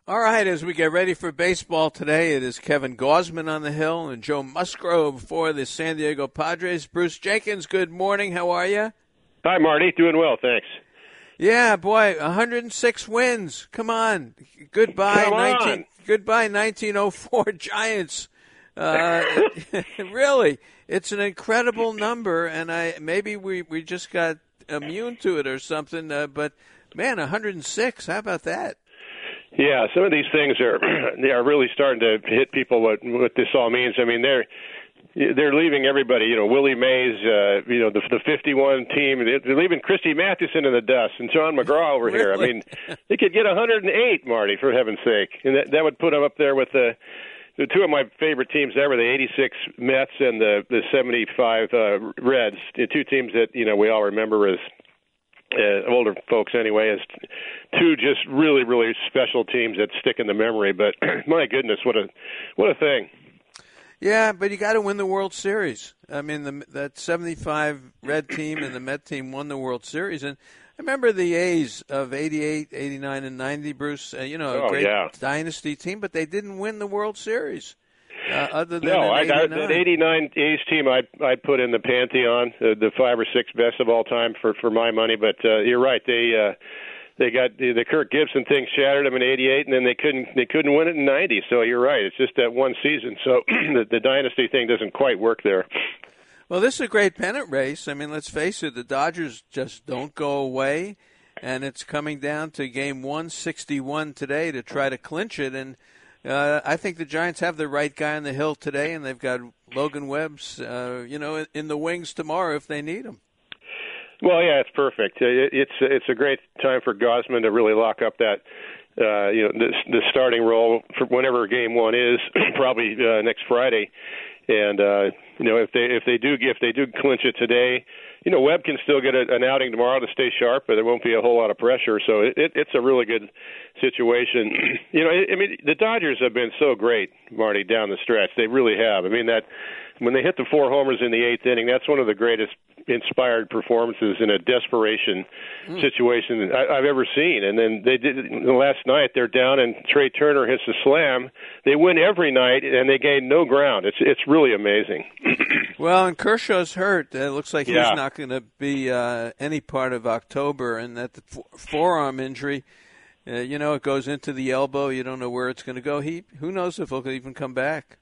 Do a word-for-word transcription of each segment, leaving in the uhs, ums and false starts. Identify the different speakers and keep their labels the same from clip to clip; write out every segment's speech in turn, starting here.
Speaker 1: All right, as we get ready for baseball today, it is Kevin Gausman on the hill and Joe Musgrove for the San Diego Padres. Bruce Jenkins, good morning. How are you?
Speaker 2: Hi, Marty. Doing well, thanks.
Speaker 1: Yeah, boy, one hundred six wins. Come on. Goodbye,
Speaker 2: Come on.
Speaker 1: nineteen Goodbye, nineteen oh four Giants. Uh, really, it's an incredible number, and I maybe we, we just got immune to it or something. Uh, but man, one hundred six. How about that?
Speaker 2: Yeah, some of these things are they are really starting to hit people. What what this all means? I mean, they're they're leaving everybody. You know, Willie Mays. Uh, you know, the the fifty-one team. They're leaving Christy Mathewson in the dust and John McGraw over
Speaker 1: Really?
Speaker 2: here. I mean, they could get one hundred eight, Marty, for heaven's sake, and that that would put them up there with the. The two of my favorite teams ever, the eighty-six Mets and the the seventy-five uh, Reds, the two teams that you know we all remember as uh, older folks anyway, as two just really really special teams that stick in the memory. But my goodness, what a what a thing!
Speaker 1: Yeah, but you got to win the World Series. I mean, the, that seventy-five Red team and the Met team won the World Series, and I remember the A's of eighty-eight, eighty-nine, and ninety, Bruce. Uh, you know, a
Speaker 2: oh,
Speaker 1: great
Speaker 2: yeah.
Speaker 1: dynasty team, but they didn't win the World Series. Uh, other than
Speaker 2: no, I, I,
Speaker 1: eighty-nine.
Speaker 2: that eighty-nine A's team, I I put in the pantheon, uh, the five or six best of all time for for my money. But uh, you're right, they uh, they got the, the Kirk Gibson thing shattered them in eighty-eight, and then they couldn't they couldn't win it in ninety. So you're right, it's just that one season. So the, the dynasty thing doesn't quite work there.
Speaker 1: Well, this is a great pennant race. I mean, let's face it, the Dodgers just don't go away, and it's coming down to game one sixty-one today to try to clinch it. And uh, I think the Giants have the right guy on the hill today, and they've got Logan Webb's, uh, you know, in the wings tomorrow if they need him.
Speaker 2: Well, yeah, it's perfect. It's it's a great time for Gausman to really lock up that uh, you know the, the starting role for whenever game one is, probably uh, next Friday. And uh, you know, if they if they do if they do clinch it today, you know, Webb can still get a, an outing tomorrow to stay sharp, but there won't be a whole lot of pressure. So it, it, it's a really good situation. You know, I, I mean, the Dodgers have been so great, Marty, down the stretch. They really have. I mean, that when they hit the four homers in the eighth inning, that's one of the greatest inspired performances in a desperation mm. situation I, I've ever seen. And then they did last night. They're down, and Trey Turner hits a slam. They win every night, and they gain no ground. It's it's really amazing.
Speaker 1: Well, and Kershaw's hurt. It looks like
Speaker 2: yeah.
Speaker 1: he's not going to be uh, any part of October, and that the forearm injury, uh, you know, it goes into the elbow. You don't know where it's going to go. He, who knows if he'll even come back.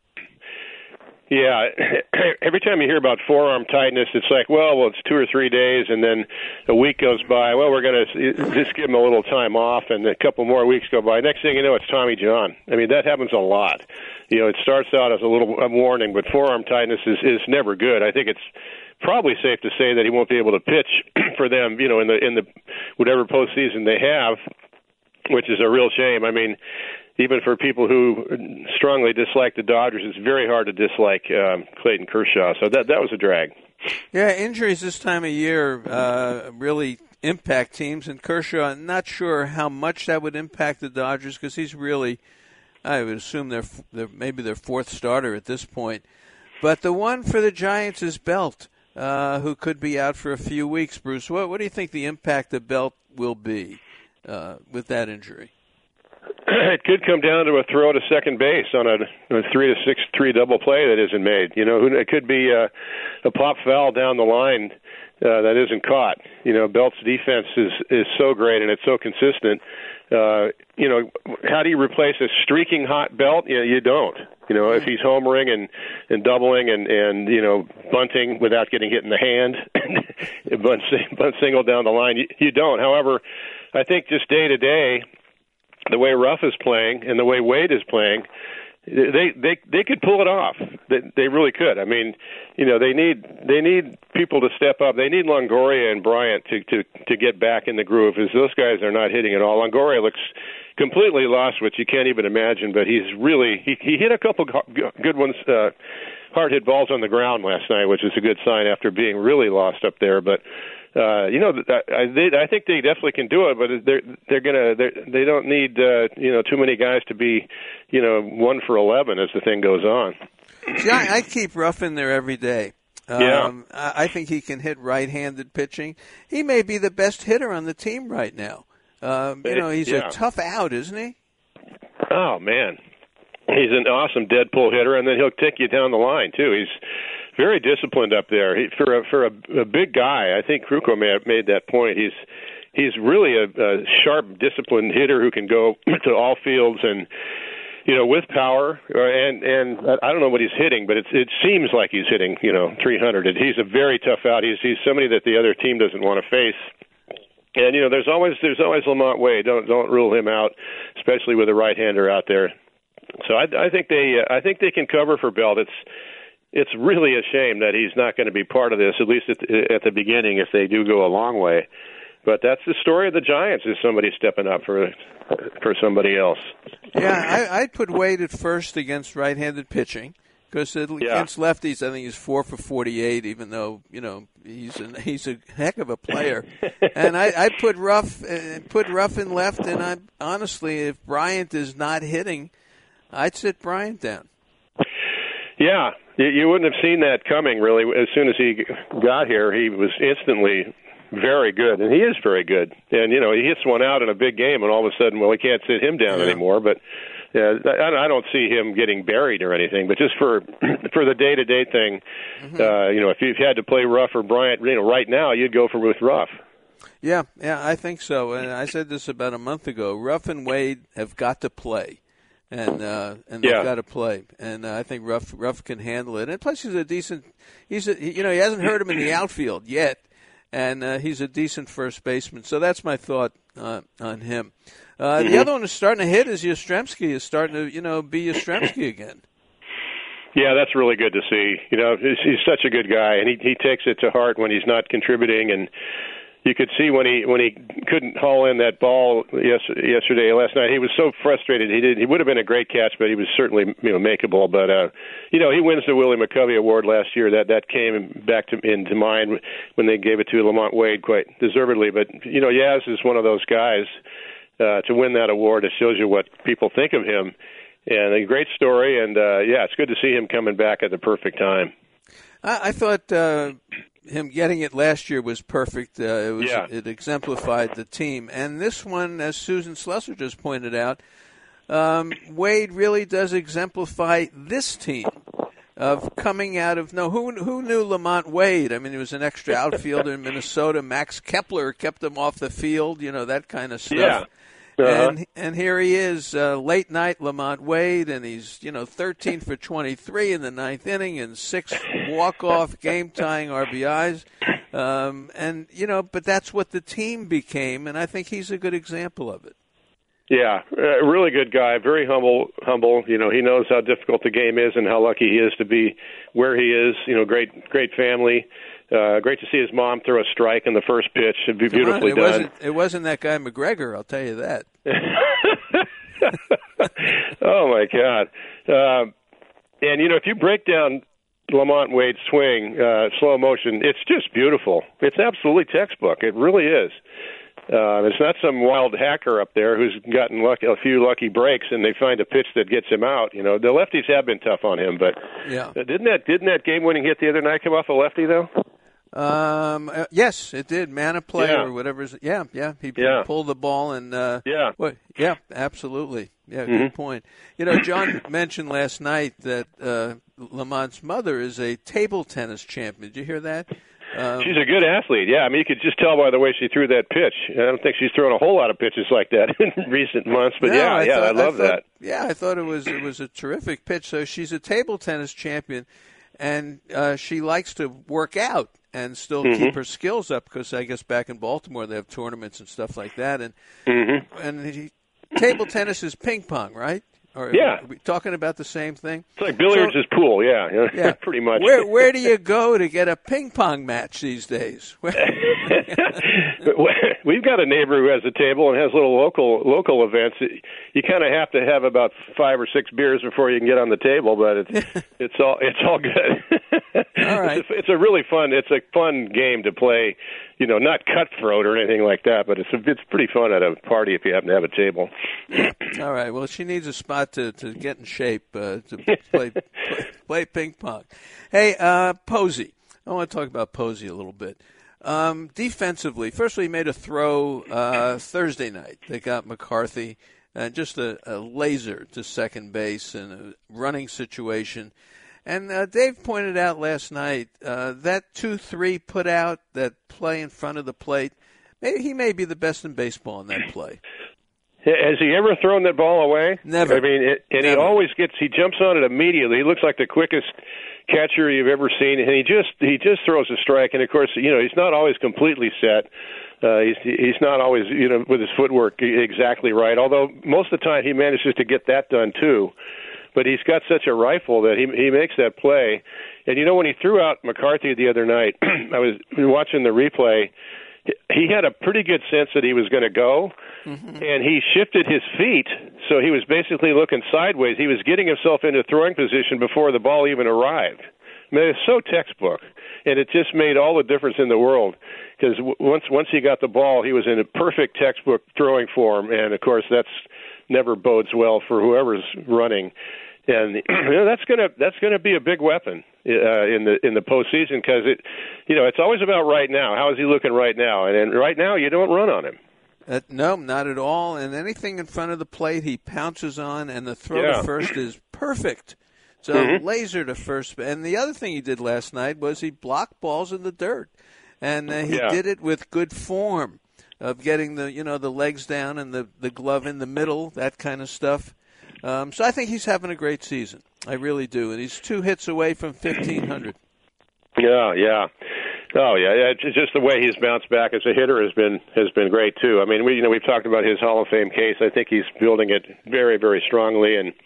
Speaker 2: Yeah, every time you hear about forearm tightness, it's like, well, well, it's two or three days, and then a week goes by. Well, we're going to just give him a little time off, and a couple more weeks go by. Next thing you know, it's Tommy John. I mean, that happens a lot. You know, it starts out as a little a warning, but forearm tightness is, is never good. I think it's probably safe to say that he won't be able to pitch for them, you know, in the in the whatever postseason they have, which is a real shame. I mean, even for people who strongly dislike the Dodgers, it's very hard to dislike um, Clayton Kershaw. So that that was a drag.
Speaker 1: Yeah, injuries this time of year uh, really impact teams, and Kershaw, I'm not sure how much that would impact the Dodgers because he's really, I would assume they're, they're maybe their fourth starter at this point. But the one for the Giants is Belt, uh, who could be out for a few weeks. Bruce, what, what do you think the impact of Belt will be uh, with that injury?
Speaker 2: It could come down to a throw to second base on a, a three to six three double play that isn't made. You know, it could be a, a pop foul down the line uh, that isn't caught. You know, Belt's defense is is so great and it's so consistent. Uh, you know, how do you replace a streaking hot Belt? You know, you don't. You know, if he's homering and, and doubling and, and, you know, bunting without getting hit in the hand, bunt, bunt single down the line, you, you don't. However, I think just day to day, the way Ruff is playing and the way Wade is playing, they they they could pull it off. They, they really could. I mean, you know, they need they need people to step up. They need Longoria and Bryant to to to get back in the groove, as those guys are not hitting at all. Longoria looks completely lost, which you can't even imagine. But he's really he he hit a couple good ones, uh, hard hit balls on the ground last night, which is a good sign after being really lost up there. But Uh, you know, I, they, I think they definitely can do it, but they're they're gonna they're, they don't need uh, you know too many guys to be you know one for eleven as the thing goes on.
Speaker 1: See, I, I keep Ruff in there every day. Um,
Speaker 2: yeah,
Speaker 1: I, I think he can hit right-handed pitching. He may be the best hitter on the team right now. Um, you know, he's
Speaker 2: yeah.
Speaker 1: a tough out, isn't he?
Speaker 2: Oh, man. He's an awesome dead pull hitter, and then he'll take you down the line, too. He's very disciplined up there. He, for a, for a, a big guy, I think Krukow may have made that point. He's he's really a, a sharp, disciplined hitter who can go to all fields and, you know, with power. And and I don't know what he's hitting, but it's, it seems like he's hitting, you know, three hundred. And he's a very tough out. He's he's somebody that the other team doesn't want to face. And you know, there's always there's always Lamont Wade. Don't don't rule him out, especially with a right-hander out there. So I, I think they uh, I think they can cover for Belt. It's it's really a shame that he's not going to be part of this, at least at the, at the beginning, if they do go a long way. But that's the story of the Giants: is somebody stepping up for for somebody else.
Speaker 1: Yeah, I, I'd put Wade at first against right-handed pitching. Because against yeah. lefties, I think he's four for forty-eight. Even though you know he's a, he's a heck of a player, and I I put Ruff uh, put Ruff in left. And I honestly, if Bryant is not hitting, I'd sit Bryant down.
Speaker 2: Yeah, you, you wouldn't have seen that coming really. As soon as he got here, he was instantly very good, and he is very good. And you know he hits one out in a big game, and all of a sudden, well, we can't sit him down yeah. anymore. But yeah, I don't see him getting buried or anything, but just for for the day-to-day thing, mm-hmm. uh, you know, if you had to play Ruff or Bryant, you know, right now you'd go for with Ruff.
Speaker 1: Yeah, yeah, I think so. And I said this about a month ago. Ruff and Wade have got to play, and uh, and they've
Speaker 2: yeah.
Speaker 1: got to play. And uh, I think Ruff Ruff can handle it. And plus, he's a decent. He's a, you know he hasn't hurt him in the outfield yet, and uh, he's a decent first baseman. So that's my thought uh, on him. Uh, mm-hmm. The other one who's starting to hit is Yastrzemski. Is starting to, you know, be Yastrzemski again.
Speaker 2: Yeah, that's really good to see. You know, he's, he's such a good guy, and he he takes it to heart when he's not contributing. And you could see when he when he couldn't haul in that ball yes, yesterday, last night, he was so frustrated. He did. He would have been a great catch, but he was certainly you know makeable. But uh, you know, he wins the Willie McCovey Award last year. That that came back to into mind when they gave it to Lamont Wade quite deservedly. But you know, Yaz is one of those guys. Uh, to win that award, it shows you what people think of him. And a great story, and, uh, yeah, it's good to see him coming back at the perfect time.
Speaker 1: I, I thought uh, him getting it last year was perfect. Uh, it, was,
Speaker 2: yeah.
Speaker 1: it exemplified the team. And this one, as Susan Slusser just pointed out, um, Wade really does exemplify this team of coming out of no who who knew Lamont Wade. I mean, he was an extra outfielder in Minnesota. Max Kepler kept him off the field, you know, that kind of stuff.
Speaker 2: Yeah. Uh-huh.
Speaker 1: And and here he is, uh, late night Lamont Wade, and he's you know thirteen for twenty-three in the ninth inning and six walk-off game tying R B Is, um, and you know, but that's what the team became, and I think he's a good example of it.
Speaker 2: Yeah, a really good guy, very humble. Humble, you know, he knows how difficult the game is and how lucky he is to be where he is. You know, great, great family. Uh, great to see his mom throw a strike in the first pitch. It'd be
Speaker 1: Come
Speaker 2: beautifully
Speaker 1: on, it
Speaker 2: done.
Speaker 1: Wasn't, it wasn't that guy McGregor, I'll tell you that.
Speaker 2: Oh my God! Uh, and you know, if you break down Lamont Wade's swing, uh, slow motion, it's just beautiful. It's absolutely textbook. It really is. Uh, it's not some wild hacker up there who's gotten lucky, a few lucky breaks, and they find a pitch that gets him out. You know, the lefties have been tough on him, but
Speaker 1: yeah.
Speaker 2: uh, didn't that didn't that game-winning hit the other night come off a lefty though?
Speaker 1: Um. Uh, yes, it did. Mana play
Speaker 2: yeah.
Speaker 1: or whatever. Yeah, yeah. He
Speaker 2: yeah.
Speaker 1: pulled the ball and. Uh,
Speaker 2: yeah.
Speaker 1: What? Yeah. Absolutely. Yeah.
Speaker 2: Mm-hmm.
Speaker 1: Good point. You know, John mentioned last night that uh, Lamont's mother is a table tennis champion. Did you hear that? Um,
Speaker 2: she's a good athlete. Yeah, I mean, you could just tell by the way she threw that pitch. I don't think she's thrown a whole lot of pitches like that in recent months. But
Speaker 1: no,
Speaker 2: yeah,
Speaker 1: I
Speaker 2: yeah,
Speaker 1: thought,
Speaker 2: I love
Speaker 1: I thought,
Speaker 2: that.
Speaker 1: Yeah, I thought it was it was a terrific pitch. So she's a table tennis champion, and uh, she likes to work out and still
Speaker 2: mm-hmm.
Speaker 1: keep her skills up because I guess back in Baltimore they have tournaments and stuff like that. And
Speaker 2: mm-hmm.
Speaker 1: and he, table tennis is ping pong, right? Or
Speaker 2: yeah.
Speaker 1: Are we talking about the same thing?
Speaker 2: It's like billiards so, is pool, yeah,
Speaker 1: yeah,
Speaker 2: pretty much.
Speaker 1: Where where do you go to get a ping pong match these days?
Speaker 2: We've got a neighbor who has a table and has little local local events. You kind of have to have about five or six beers before you can get on the table, but it's it's all it's all good.
Speaker 1: All right,
Speaker 2: it's, a, it's a really fun it's a fun game to play. You know, not cutthroat or anything like that, but it's a, it's pretty fun at a party if you happen to have a table.
Speaker 1: All right. Well, she needs a spot to, to get in shape uh, to play, play play ping pong. Hey, uh, Posey. I want to talk about Posey a little bit. Um, defensively, firstly, he made a throw uh, Thursday night. They got McCarthy. uh, just a, a laser to second base in a running situation. And uh, Dave pointed out last night uh, that two three put out, that play in front of the plate, maybe he may be the best in baseball in that play.
Speaker 2: Has he ever thrown that ball away?
Speaker 1: Never.
Speaker 2: I mean, it, and
Speaker 1: Never.
Speaker 2: he always gets, he jumps on it immediately. He looks like the quickest catcher you've ever seen, and he just he just throws a strike. And, of course, you know, he's not always completely set. Uh, he's he's not always, you know, with his footwork exactly right, although most of the time he manages to get that done, too. But he's got such a rifle that he he makes that play. And, you know, when he threw out McCarthy the other night, I was watching the replay. He had a pretty good sense that he was going to go, mm-hmm. and he shifted his feet, so he was basically looking sideways. He was getting himself into throwing position before the ball even arrived. I mean, it's so textbook, and it just made all the difference in the world, because once once he got the ball, he was in a perfect textbook throwing form, and, of course, that's never bodes well for whoever's running. And you know, that's gonna that's gonna be a big weapon uh, in the in the postseason, because it, you know, it's always about right now. How is he looking right now? And, and right now, you don't run on him.
Speaker 1: Uh, no, not at all. And anything in front of the plate, he pounces on, and the throw
Speaker 2: yeah.
Speaker 1: to first is perfect. So
Speaker 2: mm-hmm.
Speaker 1: laser to first. And the other thing he did last night was he blocked balls in the dirt, and uh, he
Speaker 2: yeah.
Speaker 1: did it with good form of getting the you know the legs down and the the glove in the middle, that kind of stuff. Um, so I think he's having a great season. I really do. And he's two hits away from fifteen hundred.
Speaker 2: Yeah, yeah. Oh, yeah. It's just the way he's bounced back as a hitter has been has been great, too. I mean, we you know, we've talked about his Hall of Fame case. I think he's building it very, very strongly. And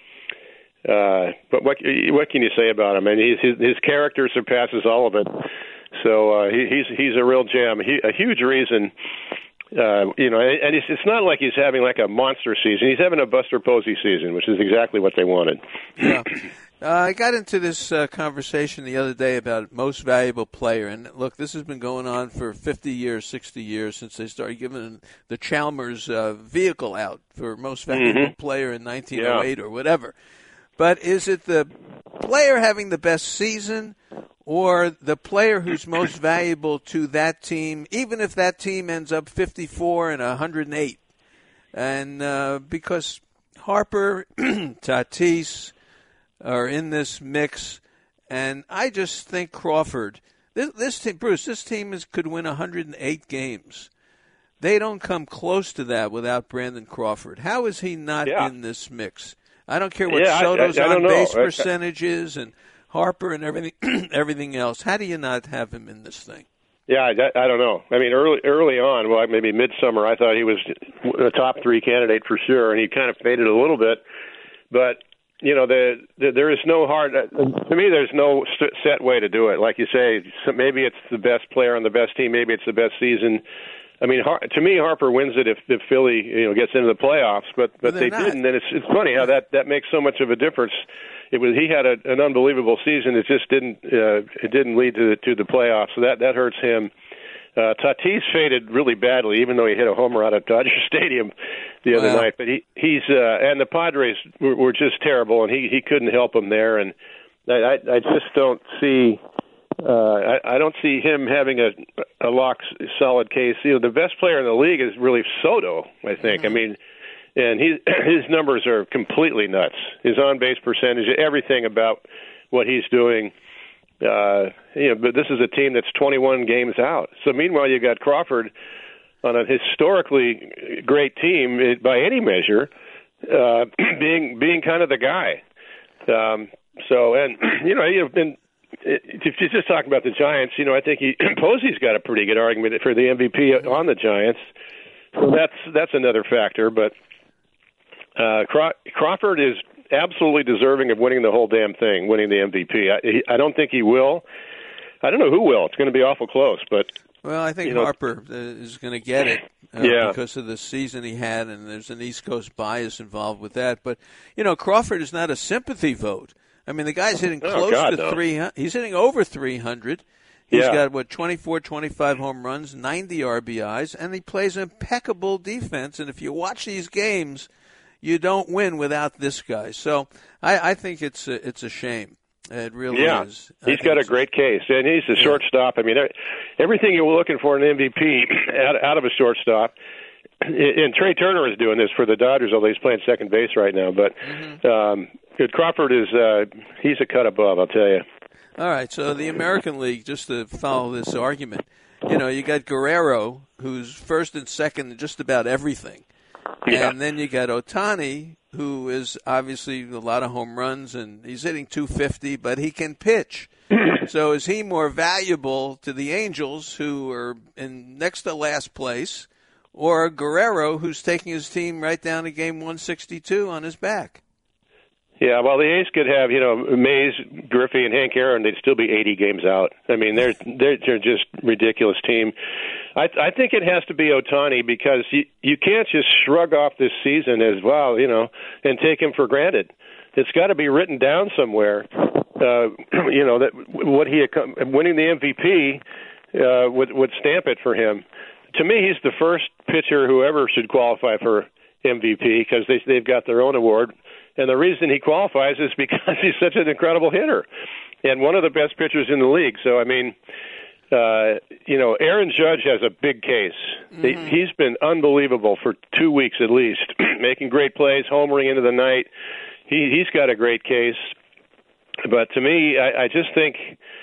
Speaker 2: uh, but what what can you say about him? I mean, he's, his, his character surpasses all of it. So uh, he, he's he's a real gem. He, a huge reason. Uh, you know, and it's, it's not like he's having like a monster season. He's having a Buster Posey season, which is exactly what they wanted.
Speaker 1: Yeah. Uh, I got into this uh, conversation the other day about most valuable player. And look, this has been going on for fifty years, sixty years since they started giving the Chalmers uh, vehicle out for most valuable
Speaker 2: mm-hmm.
Speaker 1: player in nineteen oh eight
Speaker 2: yeah.
Speaker 1: or whatever. But is it the player having the best season, or the player who's most valuable to that team, even if that team ends up fifty-four and one hundred eight? And uh, because Harper, Tatis are in this mix, and I just think Crawford, this, this team, Bruce, this team is, could win one hundred eight games. They don't come close to that without Brandon Crawford. How is he not
Speaker 2: yeah.
Speaker 1: in this mix? I don't care what
Speaker 2: yeah,
Speaker 1: Soto's
Speaker 2: I, I, I
Speaker 1: on base
Speaker 2: know.
Speaker 1: percentage is and Harper and everything everything else. How do you not have him in this thing?
Speaker 2: Yeah, I, I don't know. I mean, early early on, well, maybe midsummer, I thought he was a top three candidate for sure, and he kind of faded a little bit. But, you know, the, the, there is no hard – to me, there's no set way to do it. Like you say, so maybe it's the best player on the best team. Maybe it's the best season. I mean, to me, Harper wins it if, if Philly, you know, gets into the playoffs, but but they
Speaker 1: not.
Speaker 2: didn't. And it's it's funny how that, that makes so much of a difference. It was he had a, an unbelievable season. It just didn't uh, it didn't lead to the, to the playoffs, so that that hurts him. Uh, Tatis faded really badly, even though he hit a homer out of Dodger Stadium the other
Speaker 1: wow.
Speaker 2: night. But he he's uh, and the Padres were, were just terrible, and he he couldn't help them there. And I I, I just don't see. Uh, I, I don't see him having a, a lock solid case. You know, the best player in the league is really Soto, I think. Mm-hmm. I mean, and he, his numbers are completely nuts. His on-base percentage, everything about what he's doing. Uh, you know, but this is a team that's twenty-one games out. So meanwhile, you got Crawford on a historically great team by any measure, uh, being being kind of the guy. Um, so, and you know, you've been. If you're just talking about the Giants, you know, I think he, Posey's got a pretty good argument for the M V P on the Giants. So that's that's another factor. But uh, Craw- Crawford is absolutely deserving of winning the whole damn thing, winning the M V P. I, he, I don't think he will. I don't know who will. It's going to be awful close. But
Speaker 1: well, I think
Speaker 2: you know,
Speaker 1: Harper is going to get it uh,
Speaker 2: yeah.
Speaker 1: because of the season he had, and there's an East Coast bias involved with that. But you know, Crawford is not a sympathy vote. I mean, the guy's hitting
Speaker 2: oh,
Speaker 1: close
Speaker 2: God,
Speaker 1: to
Speaker 2: no.
Speaker 1: three hundred. He's hitting over three hundred. He's
Speaker 2: yeah.
Speaker 1: got, what, twenty-four, twenty-five home runs, ninety R B Is, and he plays impeccable defense. And if you watch these games, you don't win without this guy. So I, I think it's a, it's a shame. It really
Speaker 2: yeah.
Speaker 1: is.
Speaker 2: He's got a great case. And he's a
Speaker 1: yeah.
Speaker 2: shortstop. I mean, everything you were looking for in an M V P out, out of a shortstop. and Trey Turner is doing this for the Dodgers, although he's playing second base right now. But mm-hmm. um, Crawford is uh, he's a cut above, I'll tell you.
Speaker 1: All right, so the American League, just to follow this argument, you know, you got Guerrero, who's first and second in just about everything.
Speaker 2: Yeah.
Speaker 1: And then you got Ohtani, who is obviously a lot of home runs, and he's hitting two fifty, but he can pitch. So is he more valuable to the Angels, who are in next to last place, or Guerrero, who's taking his team right down to game one sixty-two on his back?
Speaker 2: Yeah, well, the A's could have, you know, Mays, Griffey, and Hank Aaron. They'd still be eighty games out. I mean, they're they're, they're just ridiculous team. I, I think it has to be Ohtani because you you can't just shrug off this season as well, you know, and take him for granted. It's got to be written down somewhere. Uh, you know that what he winning the M V P uh, would would stamp it for him. To me, he's the first pitcher who ever should qualify for M V P because they they've got their own award. And the reason he qualifies is because he's such an incredible hitter and one of the best pitchers in the league. So, I mean, uh, you know, Aaron Judge has a big case. Mm-hmm. He, he's been unbelievable for two weeks at least, making great plays, homering into the night. He, he's got a great case. But to me, I, I just think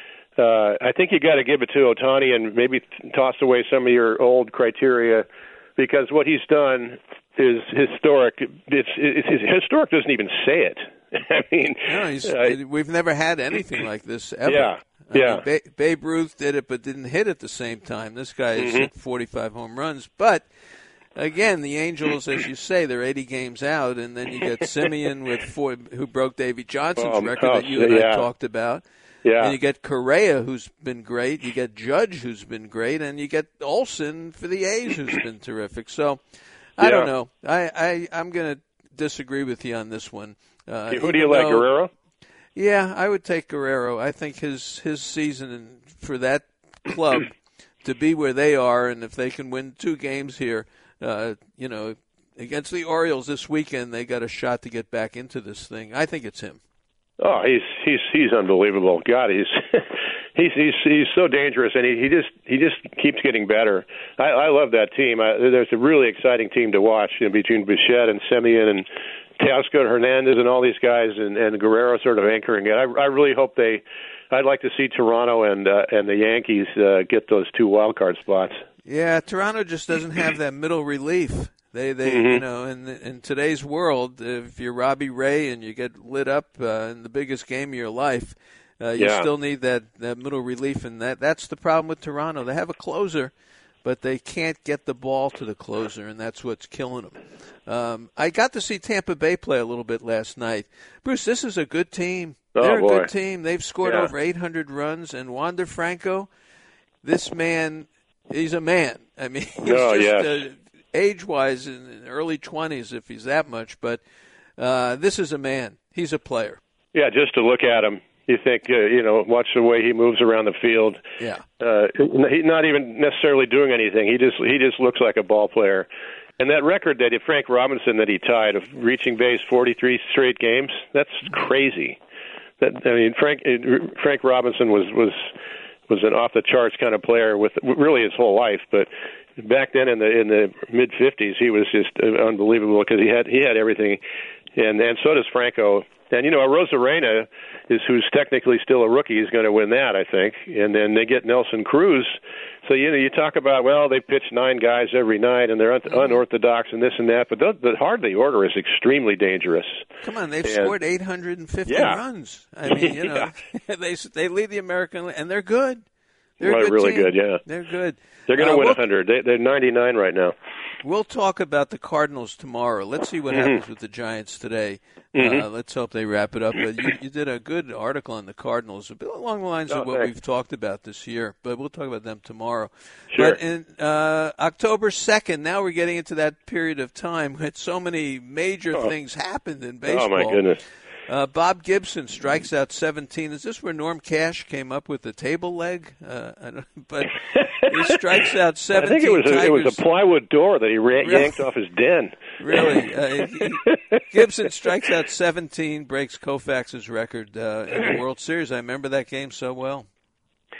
Speaker 2: uh, I think you got to give it to Ohtani and maybe toss away some of your old criteria because what he's done is historic. It's, it's, it's historic. Doesn't even say it. I mean,
Speaker 1: no, he's, uh, we've never had anything like this ever.
Speaker 2: Yeah,
Speaker 1: I
Speaker 2: yeah.
Speaker 1: mean, ba- Babe Ruth did it, but didn't hit at the same time. This guy has
Speaker 2: mm-hmm.
Speaker 1: hit forty-five home runs. But again, the Angels, as you say, they're eighty games out, and then you get Simeon with four, who broke Davey Johnson's um, record oh, that you and
Speaker 2: yeah.
Speaker 1: I talked about.
Speaker 2: Yeah.
Speaker 1: And you get Correa, who's been great. You get Judge, who's been great, and you get Olsen for the A's, who's been terrific. So. I
Speaker 2: yeah.
Speaker 1: don't know. I, I, I'm going to disagree with you on this one. Uh,
Speaker 2: Who do you like,
Speaker 1: though,
Speaker 2: Guerrero?
Speaker 1: Yeah, I would take Guerrero. I think his his season for that club to be where they are, and if they can win two games here, uh, you know, against the Orioles this weekend, they got a shot to get back into this thing. I think it's him.
Speaker 2: Oh, he's he's he's unbelievable. God, he's he's he's he's so dangerous, and he, he just he just keeps getting better. I, I love that team. I, there's a really exciting team to watch, you know, between Bichette and Simeon and Teoscar Hernandez and all these guys, and, and Guerrero sort of anchoring it. I, I really hope they. I'd like to see Toronto and uh, and the Yankees uh, get those two wild card spots.
Speaker 1: Yeah, Toronto just doesn't have that middle relief. They, they, mm-hmm. you know, in in today's world, if you're Robbie Ray and you get lit up uh, in the biggest game of your life, uh, you
Speaker 2: yeah.
Speaker 1: still need that, that middle relief, and that that's the problem with Toronto. They have a closer, but they can't get the ball to the closer, and that's what's killing them. Um, I got to see Tampa Bay play a little bit last night. Bruce, this is a good team.
Speaker 2: Oh,
Speaker 1: They're
Speaker 2: boy.
Speaker 1: a good team. They've scored
Speaker 2: yeah.
Speaker 1: over eight hundred runs, and Wander Franco, this man, he's a man. I mean, he's
Speaker 2: oh,
Speaker 1: just
Speaker 2: yes.
Speaker 1: uh, age-wise in the early twenties, if he's that much. But uh, this is a man. He's a player.
Speaker 2: Yeah, just to look at him, you think, uh, you know, watch the way he moves around the field.
Speaker 1: Yeah.
Speaker 2: Uh, he's not even necessarily doing anything. He just he just looks like a ball player. And that record that Frank Robinson that he tied of reaching base forty-three straight games, that's crazy. That I mean, Frank Frank Robinson was was was an off the charts kind of player with really his whole life, but back then in the in the mid fifties, he was just unbelievable because he had he had everything, and and so does Franco. And you know, Arozarena is who's technically still a rookie is going to win that, I think. And then they get Nelson Cruz. So you know, you talk about well, they pitch nine guys every night, and they're un- unorthodox and this and that. But the, the Hardley order is extremely dangerous.
Speaker 1: Come on, they've
Speaker 2: and,
Speaker 1: scored eight hundred fifty
Speaker 2: yeah.
Speaker 1: runs. I mean, you know,
Speaker 2: yeah.
Speaker 1: they they lead the American, and they're good. They're
Speaker 2: well,
Speaker 1: a good
Speaker 2: really
Speaker 1: team.
Speaker 2: good, yeah.
Speaker 1: They're good.
Speaker 2: They're going to
Speaker 1: uh,
Speaker 2: win
Speaker 1: we'll,
Speaker 2: one hundred. They, they're ninety-nine right now.
Speaker 1: We'll talk about the Cardinals tomorrow. Let's see what
Speaker 2: mm-hmm.
Speaker 1: happens with the Giants today.
Speaker 2: Mm-hmm.
Speaker 1: Uh, let's hope they wrap it up. But you, you did a good article on the Cardinals, a bit along the lines
Speaker 2: oh,
Speaker 1: of what
Speaker 2: thanks.
Speaker 1: we've talked about this year. But we'll talk about them tomorrow.
Speaker 2: Sure.
Speaker 1: But in uh, October second, now we're getting into that period of time when so many major
Speaker 2: oh.
Speaker 1: things happened in baseball.
Speaker 2: Oh, my goodness.
Speaker 1: Uh, Bob Gibson strikes out seventeen. Is this where Norm Cash came up with the table leg? Uh, I don't, but he strikes out seventeen.
Speaker 2: I think it was a, it was a
Speaker 1: Tigers.
Speaker 2: plywood door that he ran,
Speaker 1: Really?
Speaker 2: yanked off his den.
Speaker 1: Really, uh, he, Gibson strikes out seventeen, breaks Koufax's record uh, in the World Series. I remember that game so well.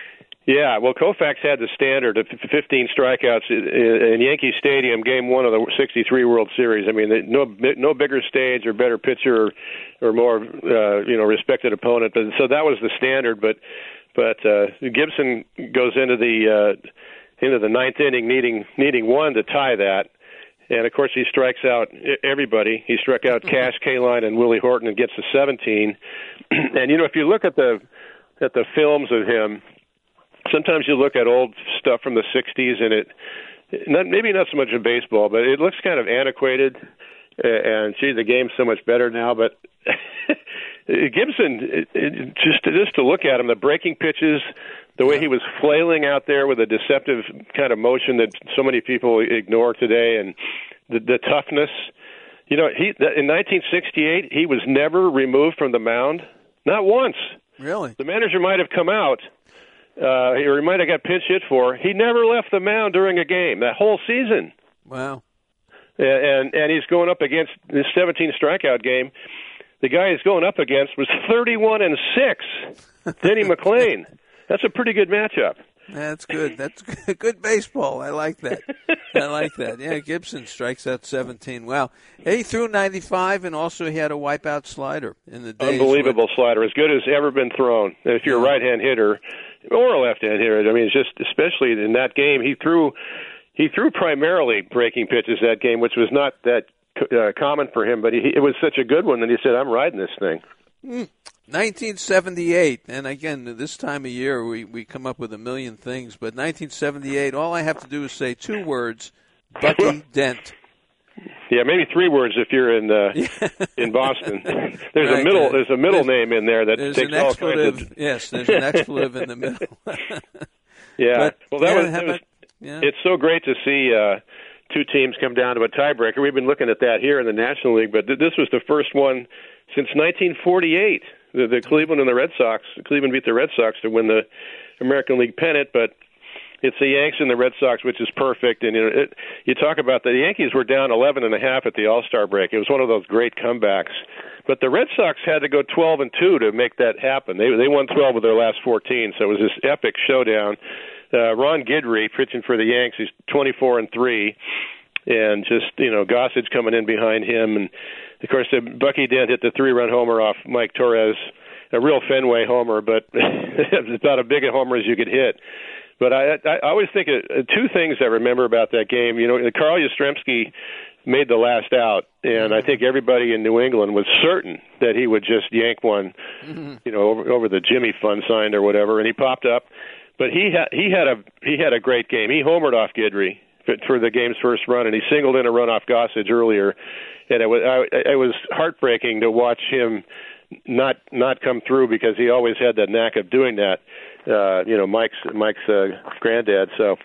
Speaker 2: Yeah, well, Koufax had the standard of fifteen strikeouts in Yankee Stadium, Game One of the sixty-three World Series. I mean, no no bigger stage or better pitcher or, or more uh, you know respected opponent. But so that was the standard. But but uh, Gibson goes into the uh, into the ninth inning needing needing one to tie that. And, of course, he strikes out everybody. He struck out Cash, Kaline, and Willie Horton and gets to seventeen. And, you know, if you look at the at the films of him, sometimes you look at old stuff from the sixties, and it not, maybe not so much in baseball, but it looks kind of antiquated. And, gee, the game's so much better now. But Gibson, it, it, just, just to look at him, the breaking pitches, the way he was flailing out there with a deceptive kind of motion that so many people ignore today, and the, the toughness. You know, he in nineteen sixty-eight, he was never removed from the mound, not once.
Speaker 1: Really?
Speaker 2: The manager might have come out, uh, or he might have got pinch hit for. He never left the mound during a game, that whole season.
Speaker 1: Wow.
Speaker 2: And and he's going up against this seventeen strikeout game. The guy he's going up against was thirty-one and six, Denny McLain. That's a pretty good matchup.
Speaker 1: That's good. That's good baseball. I like that. I like that. Yeah, Gibson strikes out seventeen. Wow. He threw ninety-five, and also he had a wipeout slider in the days.
Speaker 2: Unbelievable when... slider, as good as ever been thrown. And if you're a right-hand hitter or a left-hand hitter, I mean, it's just especially in that game, he threw he threw primarily breaking pitches that game, which was not that uh, common for him, but he, it was such a good one that he said, "I'm riding this thing."
Speaker 1: Mm. nineteen seventy-eight, and again, this time of year we, we come up with a million things, but nineteen seventy-eight, all I have to do is say two words, Bucky Dent.
Speaker 2: Yeah, maybe three words if you're in uh, in Boston. There's right, a middle. There's a middle there's, name in there that
Speaker 1: there's
Speaker 2: takes
Speaker 1: an
Speaker 2: all
Speaker 1: expletive,
Speaker 2: kinds of.
Speaker 1: Yes, there's an expletive in the middle.
Speaker 2: yeah,
Speaker 1: but,
Speaker 2: well, that
Speaker 1: yeah,
Speaker 2: was. That was
Speaker 1: about, yeah.
Speaker 2: It's so great to see uh, two teams come down to a tiebreaker. We've been looking at that here in the National League, but th- this was the first one since nineteen forty-eight. The, the Cleveland and the Red Sox. Cleveland beat the Red Sox to win the American League pennant, but it's the Yanks and the Red Sox, which is perfect. And you know, it, you talk about the Yankees were down eleven and a half at the All-Star break. It was one of those great comebacks. But the Red Sox had to go twelve and two to make that happen. They they won twelve of their last fourteen, so it was this epic showdown. Uh, Ron Guidry pitching for the Yanks, he's twenty-four and three, and just you know Gossage coming in behind him, and of course uh, Bucky Dent hit the three-run homer off Mike Torres, a real Fenway homer, but it's about as big a homer as you could hit. But I, I, I always think of two things I remember about that game. You know, Carl Yastrzemski made the last out, and I think everybody in New England was certain that he would just yank one, mm-hmm. you know, over, over the Jimmy Fund sign or whatever, and he popped up. But he had he had a he had a great game. He homered off Guidry for, for the game's first run, and he singled in a run off Gossage earlier, and it was I, it was heartbreaking to watch him not not come through because he always had that knack of doing that. Uh, you know, Mike's Mike's uh, granddad. So,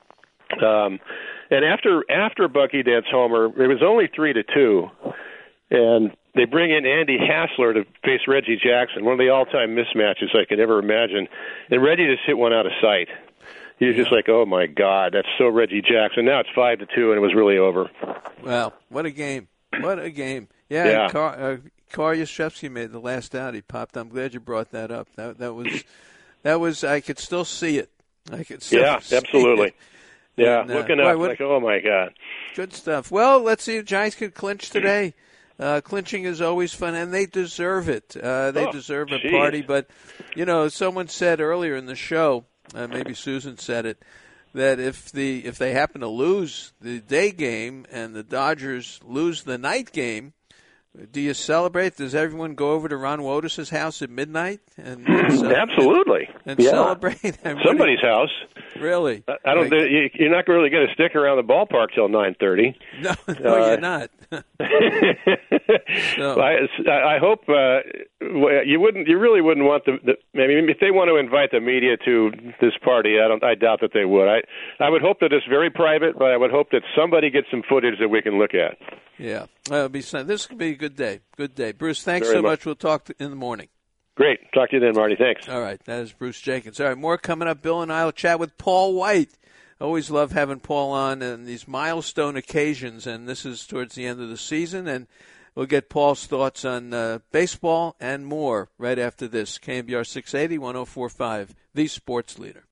Speaker 2: um, and after after Bucky Dent's homer, it was only three to two, and they bring in Andy Hassler to face Reggie Jackson, one of the all-time mismatches I could ever imagine. And Reggie just hit one out of sight. He was yeah. just like, "Oh my God, that's so Reggie Jackson." Now it's five to two, and it was really over.
Speaker 1: Wow, what a game! What a game! Yeah,
Speaker 2: yeah.
Speaker 1: Car, uh, Carl Yastrzemski made the last out. He popped. I'm glad you brought that up. That that was. That was, I could still see it. I could still
Speaker 2: yeah,
Speaker 1: see
Speaker 2: absolutely.
Speaker 1: it.
Speaker 2: Yeah,
Speaker 1: and, uh,
Speaker 2: looking
Speaker 1: boy,
Speaker 2: up
Speaker 1: what,
Speaker 2: like, oh, my God.
Speaker 1: Good stuff. Well, let's see if Giants can clinch today. Uh, clinching is always fun, and they deserve it. Uh, they
Speaker 2: oh,
Speaker 1: deserve a
Speaker 2: geez.
Speaker 1: party. But, you know, someone said earlier in the show, uh, maybe Susan said it, that if the if they happen to lose the day game and the Dodgers lose the night game, do you celebrate? Does everyone go over to Ron Wotus's house at midnight? And, and so,
Speaker 2: Absolutely.
Speaker 1: And, and
Speaker 2: yeah.
Speaker 1: celebrate?
Speaker 2: Somebody's you, house.
Speaker 1: Really?
Speaker 2: I, I don't. Like, you, you're not really going to stick around the ballpark till nine thirty.
Speaker 1: No, no, uh, you're not. so.
Speaker 2: I, I hope uh, you wouldn't. You really wouldn't want the, the. I mean, if they want to invite the media to this party, I don't. I doubt that they would. I. I would hope that it's very private, but I would hope that somebody gets some footage that we can look at.
Speaker 1: Yeah, that'll be. This could be a good day. Good day, Bruce. Thanks
Speaker 2: very
Speaker 1: so
Speaker 2: much.
Speaker 1: much. We'll talk in the morning.
Speaker 2: Great. Talk to you then, Marty. Thanks.
Speaker 1: All right. That is Bruce Jenkins. All right. More coming up. Bill and I will chat with Paul White. Always love having Paul on and these milestone occasions, and this is towards the end of the season, and we'll get Paul's thoughts on uh, baseball and more right after this. K M B R six eighty, one oh four point five, the sports leader.